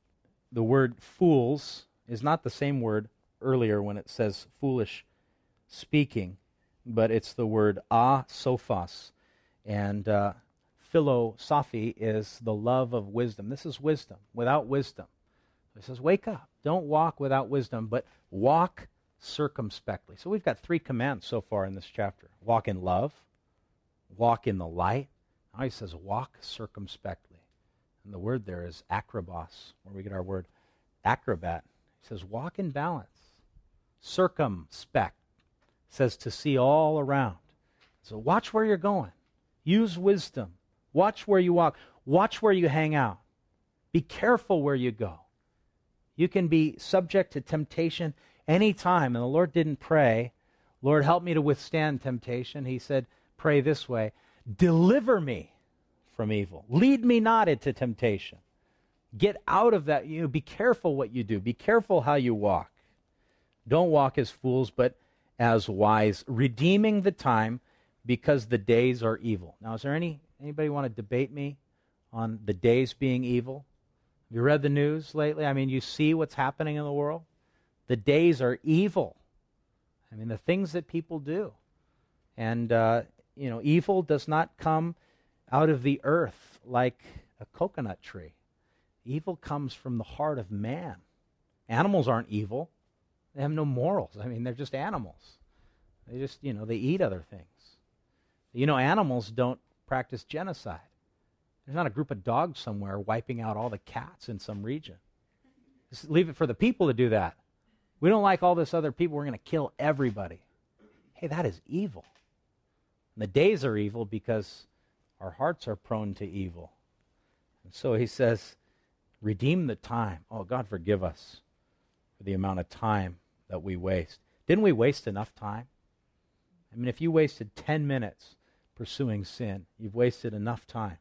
The word fools is not the same word earlier when it says foolish speaking, but it's the word a-sophos. And uh, philosophy is the love of wisdom. This is wisdom, without wisdom. So he says, wake up. Don't walk without wisdom, but walk circumspectly. So we've got three commands so far in this chapter. Walk in love, walk in the light, Now he says, walk circumspectly. And the word there is acrobos, where we get our word acrobat. He says, walk in balance. Circumspect says to see all around. So watch where you're going. Use wisdom. Watch where you walk. Watch where you hang out. Be careful where you go. You can be subject to temptation anytime. And the Lord didn't pray, Lord, help me to withstand temptation. He said, pray this way, deliver me from evil. Lead me not into temptation. Get out of that. You know, be careful what you do. Be careful how you walk. Don't walk as fools, but as wise, redeeming the time because the days are evil. Now, is there any anybody want to debate me on the days being evil? Have you read the news lately? I mean, you see what's happening in the world? The days are evil. I mean, the things that people do. And, uh, you know, evil does not come out of the earth like a coconut tree. Evil comes from the heart of man. Animals aren't evil. They have no morals. I mean, they're just animals. They just, you know, they eat other things. You know, animals don't practice genocide. There's not a group of dogs somewhere wiping out all the cats in some region. Just leave it for the people to do that. We don't like all this other people. We're going to kill everybody. Hey, that is evil. And the days are evil because our hearts are prone to evil. And so he says, redeem the time. Oh, God, forgive us for the amount of time that we waste. Didn't we waste enough time? I mean, if you wasted ten minutes pursuing sin, you've wasted enough time.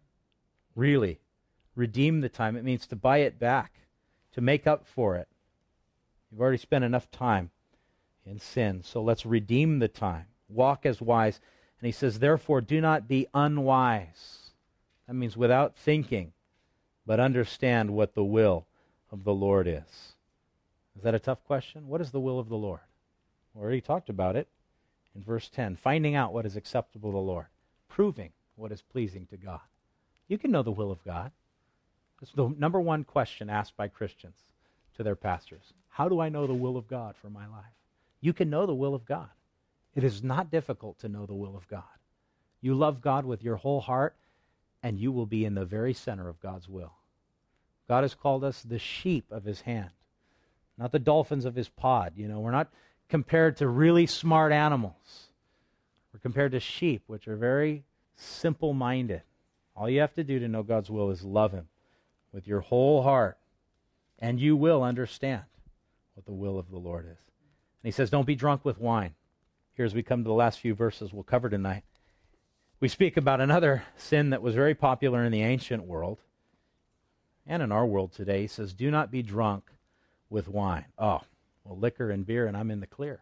Really, redeem the time. It means to buy it back, to make up for it. You've already spent enough time in sin, so let's redeem the time. Walk as wise. And he says, therefore, do not be unwise. That means without thinking, but understand what the will of the Lord is. Is that a tough question? What is the will of the Lord? We already talked about it in verse ten. Finding out what is acceptable to the Lord. Proving what is pleasing to God. You can know the will of God. That's the number one question asked by Christians to their pastors. How do I know the will of God for my life? You can know the will of God. It is not difficult to know the will of God. You love God with your whole heart, and you will be in the very center of God's will. God has called us the sheep of his hand, not the dolphins of his pod. You know, we're not compared to really smart animals. We're compared to sheep, which are very simple-minded. All you have to do to know God's will is love him with your whole heart, and you will understand what the will of the Lord is. And he says, don't be drunk with wine. Here as we come to the last few verses we'll cover tonight, we speak about another sin that was very popular in the ancient world and in our world today. He says, do not be drunk with wine. Oh, well, liquor and beer, and I'm in the clear.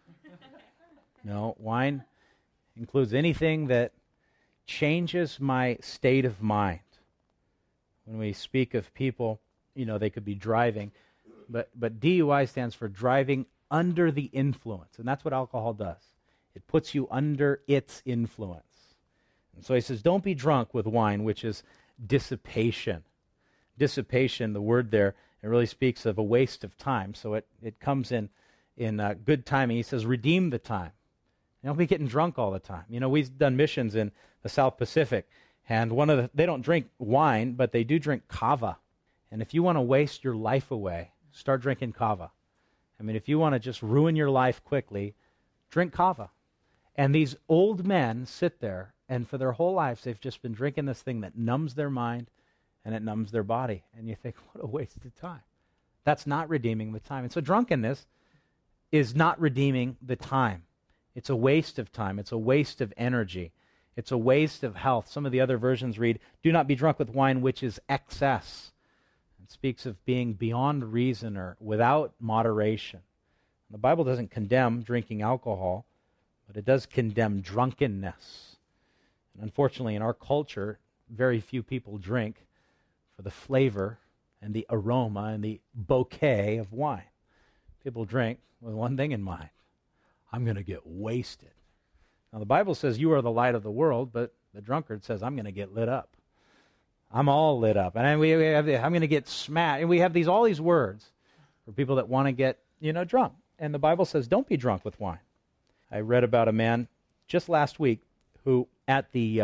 No, wine includes anything that changes my state of mind. When we speak of people, you know, they could be driving, but, but D U I stands for driving under the influence, and that's what alcohol does. It puts you under its influence. And so he says, don't be drunk with wine, which is dissipation. Dissipation, the word there, it really speaks of a waste of time, so it, it comes in, in uh, good timing. He says, redeem the time. Don't be getting drunk all the time. You know, we've done missions in the South Pacific, and one of the, they don't drink wine, but they do drink kava. And if you want to waste your life away, start drinking kava. I mean, if you want to just ruin your life quickly, drink kava. And these old men sit there, and for their whole lives, they've just been drinking this thing that numbs their mind and it numbs their body. And you think, what a waste of time. That's not redeeming the time. And so drunkenness is not redeeming the time. It's a waste of time. It's a waste of energy. It's a waste of health. Some of the other versions read, do not be drunk with wine, which is excess. It speaks of being beyond reason or without moderation. The Bible doesn't condemn drinking alcohol, but it does condemn drunkenness. And unfortunately, in our culture, very few people drink for the flavor and the aroma and the bouquet of wine. People drink with one thing in mind. I'm going to get wasted. Now, the Bible says you are the light of the world, but the drunkard says, I'm going to get lit up. I'm all lit up. And we have, I'm going to get smashed. And we have these all these words for people that want to get, you know, drunk. And the Bible says, don't be drunk with wine. I read about a man just last week who, at the uh,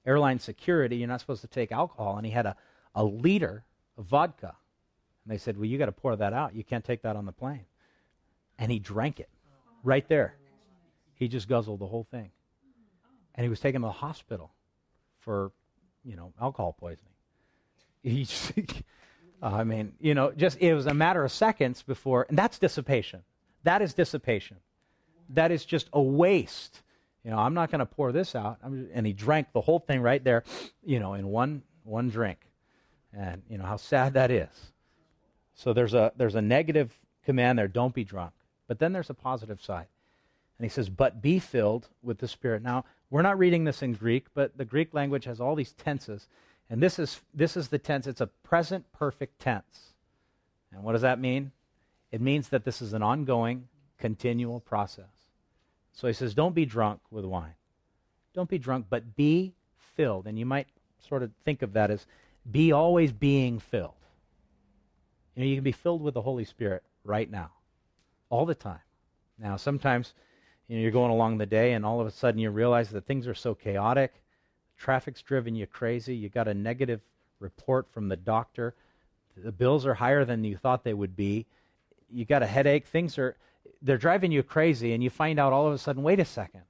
airline security, you're not supposed to take alcohol, and he had a, a liter of vodka. And they said, well, you got to pour that out. You can't take that on the plane. And he drank it right there. He just guzzled the whole thing. And he was taken to the hospital for, you know, alcohol poisoning. He just, I mean, you know, just it was a matter of seconds before, and that's dissipation. That is dissipation. That is just a waste. You know, I'm not going to pour this out. I'm just, and he drank the whole thing right there, you know, in one one drink. And, you know, how sad that is. So there's a there's a negative command there, don't be drunk. But then there's a positive side. And he says, but be filled with the Spirit. Now, we're not reading this in Greek, but the Greek language has all these tenses. And this is this is the tense. It's a present perfect tense. And what does that mean? It means that this is an ongoing, continual process. So he says, don't be drunk with wine. Don't be drunk, but be filled. And you might sort of think of that as be always being filled. You know, you can be filled with the Holy Spirit right now, all the time. Now, sometimes, you know, you're going along the day and all of a sudden you realize that things are so chaotic. Traffic's driven you crazy. You got a negative report from the doctor. The bills are higher than you thought they would be. You got a headache. Things are, they're driving you crazy, and you find out all of a sudden, wait a second.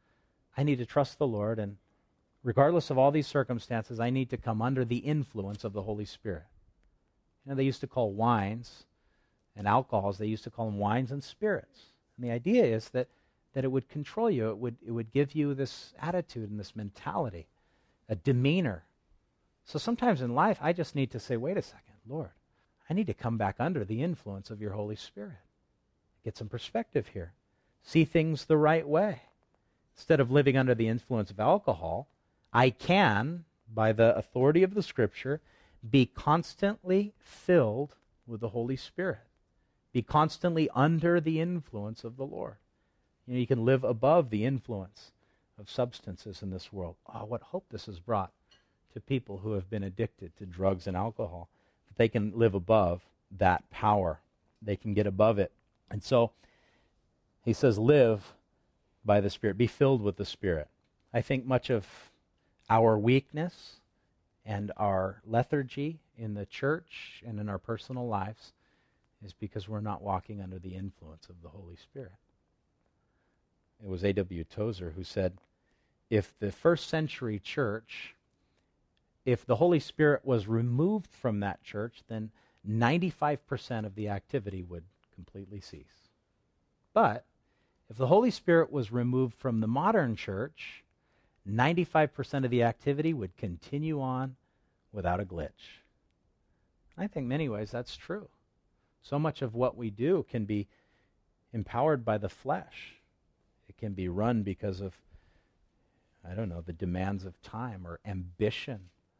I need to trust the Lord, and regardless of all these circumstances, I need to come under the influence of the Holy Spirit. You know, they used to call wines and alcohols, they used to call them wines and spirits. And the idea is that, that it would control you. It would, it would give you this attitude and this mentality, a demeanor. So sometimes in life, I just need to say, wait a second, Lord, I need to come back under the influence of your Holy Spirit. Get some perspective here. See things the right way. Instead of living under the influence of alcohol, I can, by the authority of the Scripture, be constantly filled with the Holy Spirit. Be constantly under the influence of the Lord. You know, you can live above the influence of substances in this world. Oh, what hope this has brought to people who have been addicted to drugs and alcohol. That they can live above that power. They can get above it. And so, he says, live by the Spirit. Be filled with the Spirit. I think much of our weakness and our lethargy in the church and in our personal lives is because we're not walking under the influence of the Holy Spirit. It was A W Tozer who said, if the first century church, if the Holy Spirit was removed from that church, then ninety-five percent of the activity would completely cease. But if the Holy Spirit was removed from the modern church, ninety-five percent of the activity would continue on without a glitch. I think in many ways that's true. So much of what we do can be empowered by the flesh. It can be run because of, I don't know, the demands of time or ambition.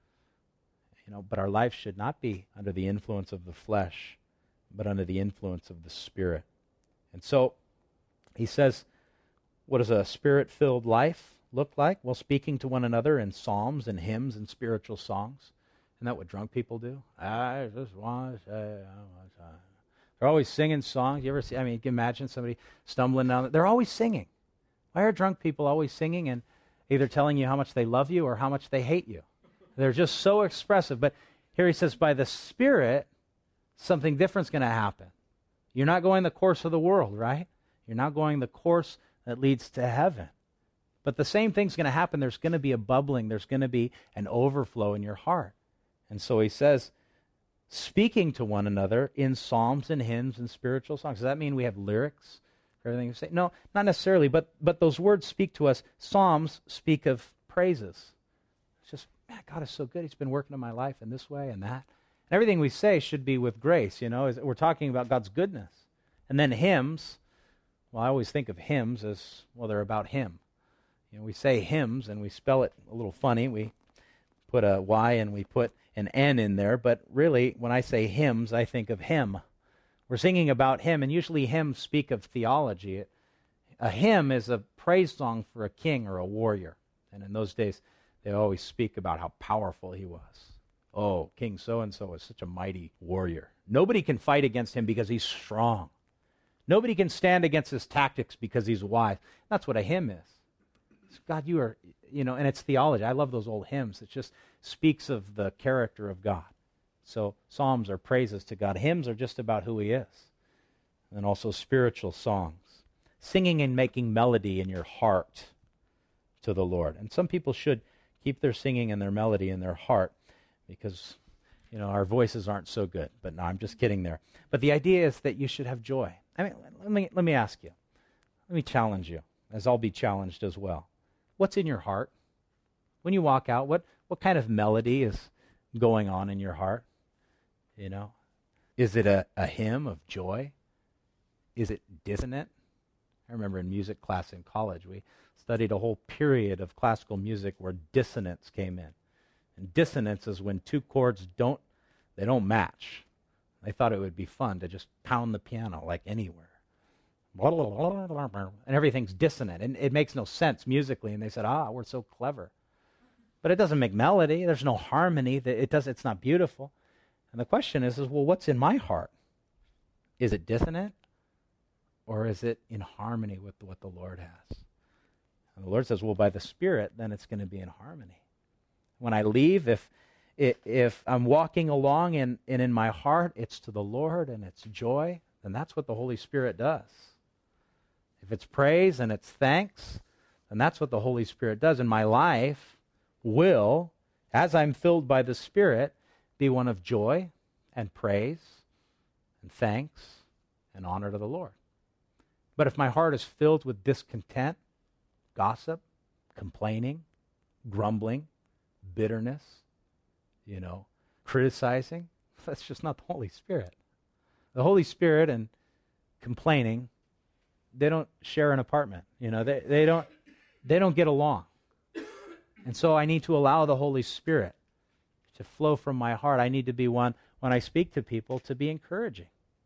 You know, but our life should not be under the influence of the flesh, but under the influence of the Spirit. And so, he says, what does a Spirit-filled life look like? Well, speaking to one another in psalms and hymns and spiritual songs. Isn't that what drunk people do? I just want to say, I want to. They're always singing songs. You ever see, I mean, you can imagine somebody stumbling down. They're always singing. Why are drunk people always singing and either telling you how much they love you or how much they hate you? They're just so expressive. But here he says, by the Spirit, something different's going to happen. You're not going the course of the world, right? You're not going the course that leads to heaven. But the same thing's going to happen. There's going to be a bubbling. There's going to be an overflow in your heart. And so he says, speaking to one another in psalms and hymns and spiritual songs. Does that mean we have lyrics for everything you say? No, not necessarily. But but those words speak to us. Psalms speak of praises. It's just, man, God is so good. He's been working in my life in this way and that. And everything we say should be with grace, you know. We're talking about God's goodness. And then hymns. Well, I always think of hymns as, well, they're about Him. You know, we say hymns and we spell it a little funny. We put a Y and we put an N in there. But really, when I say hymns, I think of Him. We're singing about Him, and usually hymns speak of theology. A hymn is a praise song for a king or a warrior. And in those days, they always speak about how powerful he was. Oh, King so-and-so is such a mighty warrior. Nobody can fight against him because he's strong. Nobody can stand against his tactics because he's wise. That's what a hymn is. God, you are, you know, and it's theology. I love those old hymns. It just speaks of the character of God. So psalms are praises to God. Hymns are just about who he is. And also spiritual songs. Singing and making melody in your heart to the Lord. And some people should keep their singing and their melody in their heart because, you know, our voices aren't so good. But no, I'm just kidding there. But the idea is that you should have joy. I mean, let me, let me ask you. Let me challenge you, as I'll be challenged as well. What's in your heart? When you walk out, what, what kind of melody is going on in your heart? You know, is it a, a hymn of joy? Is it dissonant? I remember in music class in college, we studied a whole period of classical music where dissonance came in. And dissonance is when two chords don't, they don't match. They thought it would be fun to just pound the piano like anywhere. And everything's dissonant. And it makes no sense musically. And they said, ah, we're so clever. But it doesn't make melody. There's no harmony. It does, it's not beautiful. And the question is, is, well, what's in my heart? Is it dissonant? Or is it in harmony with what the Lord has? And the Lord says, well, by the Spirit, then it's going to be in harmony. When I leave, if if I'm walking along and, and in my heart it's to the Lord and it's joy, then that's what the Holy Spirit does. If it's praise and it's thanks, then that's what the Holy Spirit does. And my life will, as I'm filled by the Spirit, be one of joy and praise and thanks and honor to the Lord. But if my heart is filled with discontent, gossip, complaining, grumbling, bitterness, you know, criticizing, that's just not the Holy Spirit. The Holy Spirit and complaining, they don't share an apartment. You know, they, they don't they don't get along. And so I need to allow the Holy Spirit to flow from my heart. I need to be one, when I speak to people, to be encouraging,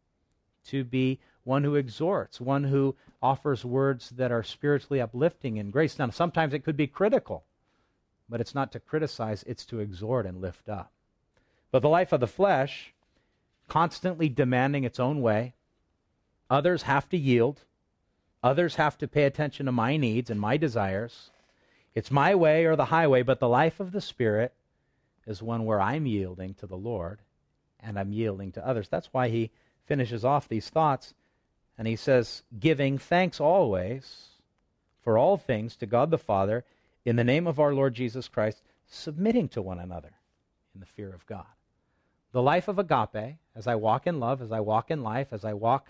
to be one who exhorts, one who offers words that are spiritually uplifting and grace. Now, sometimes it could be critical, but it's not to criticize, it's to exhort and lift up. But the life of the flesh, constantly demanding its own way, others have to yield, others have to pay attention to my needs and my desires. It's my way or the highway, but the life of the Spirit is one where I'm yielding to the Lord and I'm yielding to others. That's why he finishes off these thoughts and he says, giving thanks always for all things to God the Father in the name of our Lord Jesus Christ, submitting to one another in the fear of God. The life of agape, as I walk in love, as I walk in life, as I walk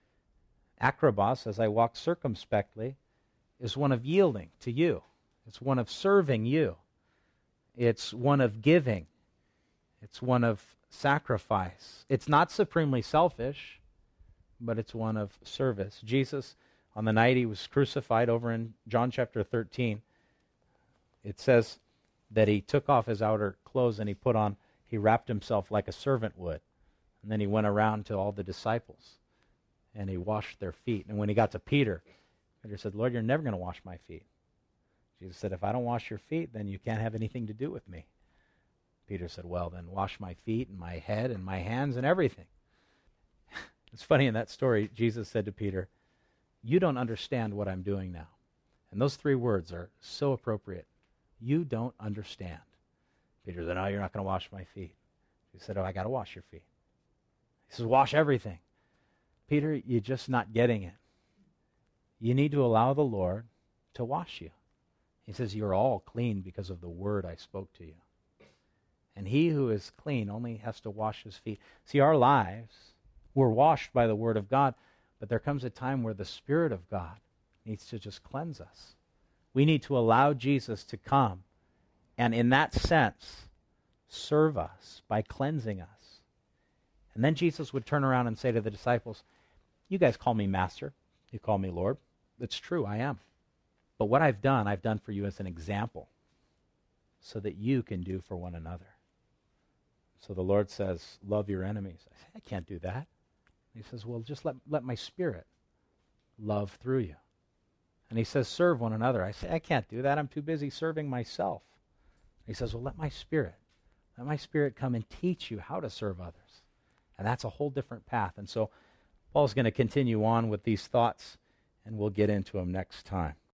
acrobos, as I walk circumspectly, is one of yielding to you. It's one of serving you. It's one of giving. It's one of sacrifice. It's not supremely selfish, but it's one of service. Jesus, on the night he was crucified, over in John chapter thirteen, it says that he took off his outer clothes and he put on, he wrapped himself like a servant would. And then he went around to all the disciples and he washed their feet. And when he got to Peter, Peter said, Lord, you're never going to wash my feet. Jesus said, if I don't wash your feet, then you can't have anything to do with me. Peter said, well, then wash my feet and my head and my hands and everything. It's funny in that story, Jesus said to Peter, you don't understand what I'm doing now. And those three words are so appropriate. You don't understand. Peter said, no, you're not going to wash my feet. He said, oh, I got to wash your feet. He says, wash everything. Peter, you're just not getting it. You need to allow the Lord to wash you. He says, you're all clean because of the word I spoke to you. And he who is clean only has to wash his feet. See, our lives, we're washed by the word of God, but there comes a time where the Spirit of God needs to just cleanse us. We need to allow Jesus to come and in that sense serve us by cleansing us. And then Jesus would turn around and say to the disciples, you guys call me Master, you call me Lord. It's true, I am. But what I've done, I've done for you as an example so that you can do for one another. So the Lord says, love your enemies. I say, I can't do that. He says, well, just let, let my Spirit love through you. And he says, serve one another. I say, I can't do that. I'm too busy serving myself. He says, well, let my Spirit, let my Spirit come and teach you how to serve others. And that's a whole different path. And so Paul's going to continue on with these thoughts, and we'll get into them next time.